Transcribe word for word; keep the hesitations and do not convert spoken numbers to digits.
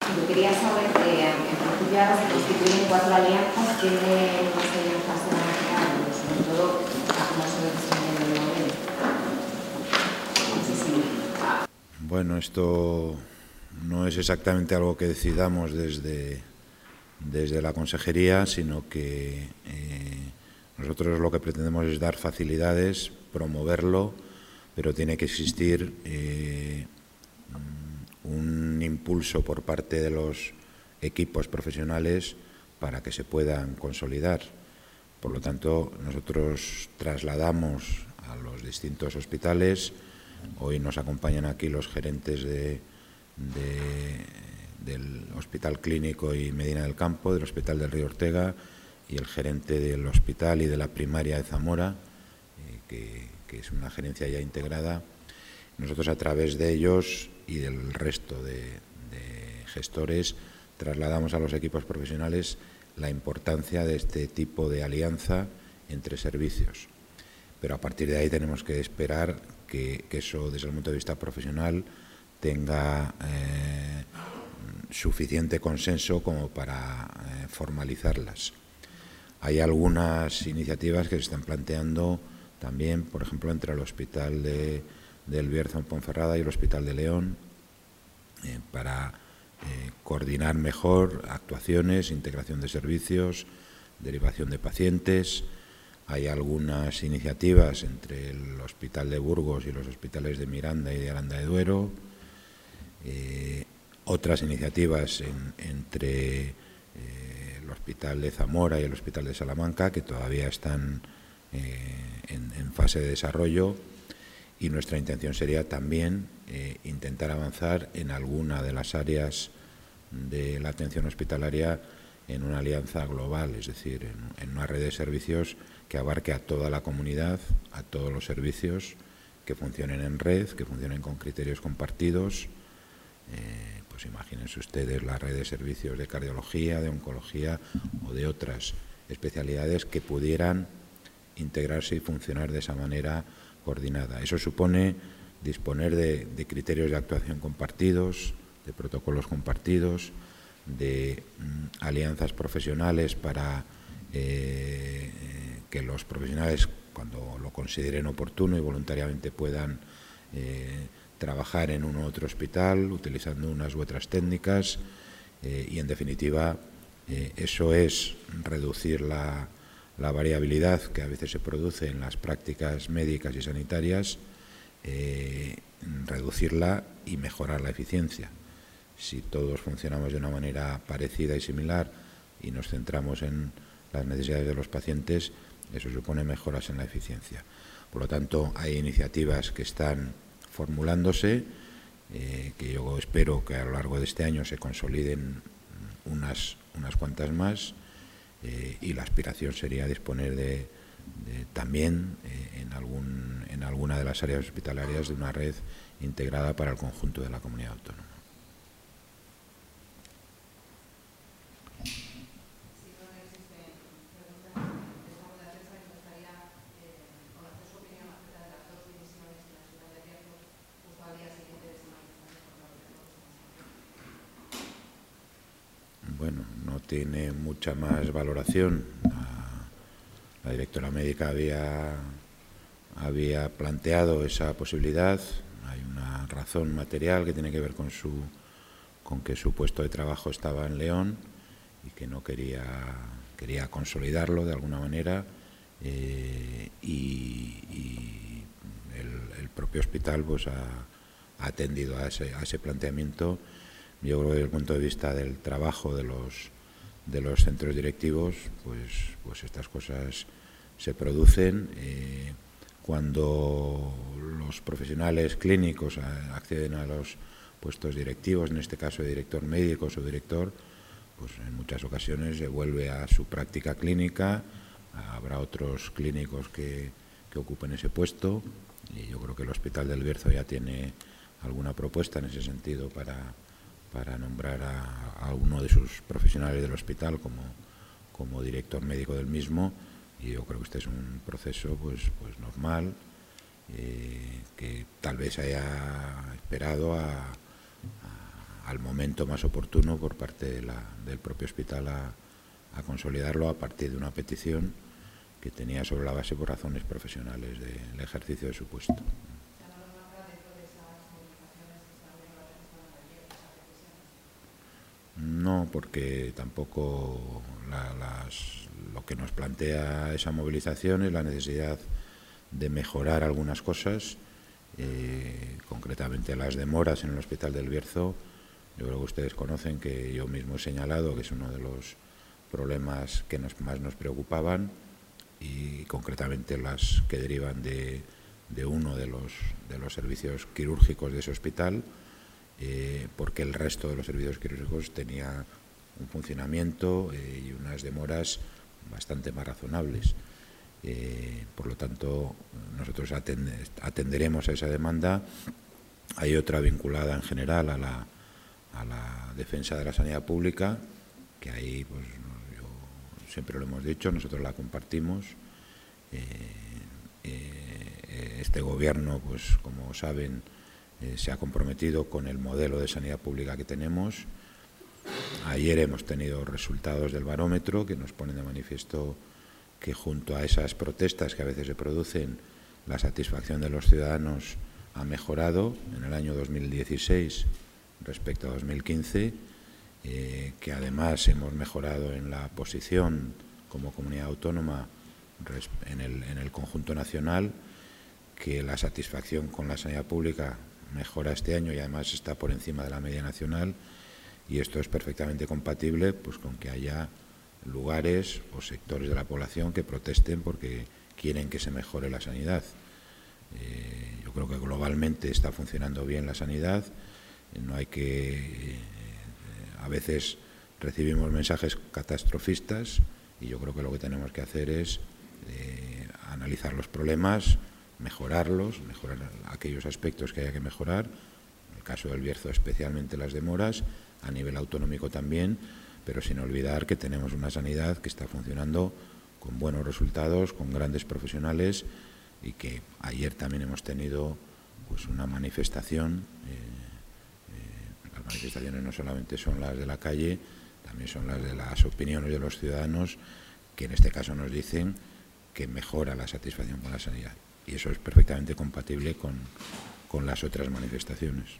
Yo quería saber, eh, en principio ahora se constituyen cuatro alianzas, ¿qué más alianzas se van a crear? Sobre todo, a cómo se ve el modelo. Muchísimo. Bueno, esto no es exactamente algo que decidamos desde, desde la consejería, sino que eh, nosotros lo que pretendemos es dar facilidades, promoverlo, pero tiene que existir eh, un impulso por parte de los equipos profesionales para que se puedan consolidar. Por lo tanto, nosotros trasladamos a los distintos hospitales. Hoy nos acompañan aquí los gerentes de, de, del Hospital Clínico y Medina del Campo, del Hospital del Río Ortega, y el gerente del hospital y de la primaria de Zamora, eh, que, que es una gerencia ya integrada. Nosotros, a través de ellos y del resto de, de gestores, trasladamos a los equipos profesionales la importancia de este tipo de alianza entre servicios. Pero a partir de ahí tenemos que esperar que, que eso, desde el punto de vista profesional, tenga eh, suficiente consenso como para eh, formalizarlas. Hay algunas iniciativas que se están planteando también, por ejemplo, entre el Hospital de, del Bierzo en Ponferrada y el Hospital de León, eh, para eh, coordinar mejor actuaciones, integración de servicios, derivación de pacientes. Hay algunas iniciativas entre el Hospital de Burgos y los hospitales de Miranda y de Aranda de Duero. Eh, otras iniciativas en, entre eh, el Hospital de Zamora y el Hospital de Salamanca, que todavía están eh, en, en fase de desarrollo, y nuestra intención sería también eh, intentar avanzar en alguna de las áreas de la atención hospitalaria en una alianza global, es decir, en, en una red de servicios que abarque a toda la comunidad, a todos los servicios, que funcionen en red, que funcionen con criterios compartidos. Eh, pues imagínense ustedes la red de servicios de cardiología, de oncología o de otras especialidades que pudieran integrarse y funcionar de esa manera coordinada. Eso supone disponer de, de criterios de actuación compartidos, de protocolos compartidos, de mm, alianzas profesionales para eh, que los profesionales, cuando lo consideren oportuno y voluntariamente, puedan eh, trabajar en un u otro hospital utilizando unas u otras técnicas eh, y, en definitiva, eh, eso es reducir la, la variabilidad que a veces se produce en las prácticas médicas y sanitarias, eh, reducirla y mejorar la eficiencia. Si todos funcionamos de una manera parecida y similar y nos centramos en las necesidades de los pacientes, eso supone mejoras en la eficiencia. Por lo tanto, hay iniciativas que están formulándose, eh, que yo espero que a lo largo de este año se consoliden unas, unas cuantas más, eh, y la aspiración sería disponer de, de también eh, en, algún, en alguna de las áreas hospitalarias de una red integrada para el conjunto de la comunidad autónoma. Bueno, no tiene mucha más valoración. La, la directora médica había, había planteado esa posibilidad. Hay una razón material que tiene que ver con, su, con que su puesto de trabajo estaba en León y que no quería, quería consolidarlo de alguna manera, eh, y, y el, el propio hospital pues ha, ha atendido a ese, a ese planteamiento. Yo creo que desde el punto de vista del trabajo de los, de los centros directivos, pues, pues estas cosas se producen eh, cuando los profesionales clínicos acceden a los puestos directivos, en este caso de director médico o subdirector, pues en muchas ocasiones se vuelve a su práctica clínica. Habrá otros clínicos que, que ocupen ese puesto, y yo creo que el Hospital del Bierzo ya tiene alguna propuesta en ese sentido para para nombrar a, a uno de sus profesionales del hospital como, como director médico del mismo, y yo creo que este es un proceso pues, pues normal, eh, que tal vez haya esperado a, a, al momento más oportuno por parte de la, del propio hospital a, a consolidarlo a partir de una petición que tenía sobre la base por razones profesionales del ejercicio de su puesto. No, porque tampoco la, las, lo que nos plantea esa movilización es la necesidad de mejorar algunas cosas, eh, concretamente las demoras en el Hospital del Bierzo. Yo creo que ustedes conocen que yo mismo he señalado que es uno de los problemas que nos, más nos preocupaban, y concretamente las que derivan de, de uno de los, de los servicios quirúrgicos de ese hospital, eh, porque el resto de los servicios quirúrgicos tenía un funcionamiento eh, y unas demoras bastante más razonables. Eh, por lo tanto, nosotros atend atenderemos a esa demanda. Hay otra vinculada en general a la, a la defensa de la sanidad pública, que ahí, pues, yo siempre lo hemos dicho, nosotros la compartimos. Eh, eh, este Gobierno, pues, como saben, eh, se ha comprometido con el modelo de sanidad pública que tenemos. Ayer hemos tenido resultados del barómetro que nos ponen de manifiesto que, junto a esas protestas que a veces se producen, la satisfacción de los ciudadanos ha mejorado en el año dos mil dieciséis respecto a dos mil quince, eh, que además hemos mejorado en la posición como comunidad autónoma en el, en el conjunto nacional, que la satisfacción con la sanidad pública mejora este año y además está por encima de la media nacional, y esto es perfectamente compatible, pues, con que haya lugares o sectores de la población que protesten porque quieren que se mejore la sanidad. Eh, yo creo que globalmente está funcionando bien la sanidad. Eh, no hay que... Eh, a veces recibimos mensajes catastrofistas y yo creo que lo que tenemos que hacer es eh, analizar los problemas, mejorarlos, mejorar aquellos aspectos que haya que mejorar. En el caso del Bierzo, especialmente las demoras, a nivel autonómico también, pero sin olvidar que tenemos una sanidad que está funcionando con buenos resultados, con grandes profesionales, y que ayer también hemos tenido, pues, una manifestación. Eh, eh, las manifestaciones no solamente son las de la calle, también son las de las opiniones de los ciudadanos, que en este caso nos dicen que mejora la satisfacción con la sanidad. Y eso es perfectamente compatible con, con las otras manifestaciones.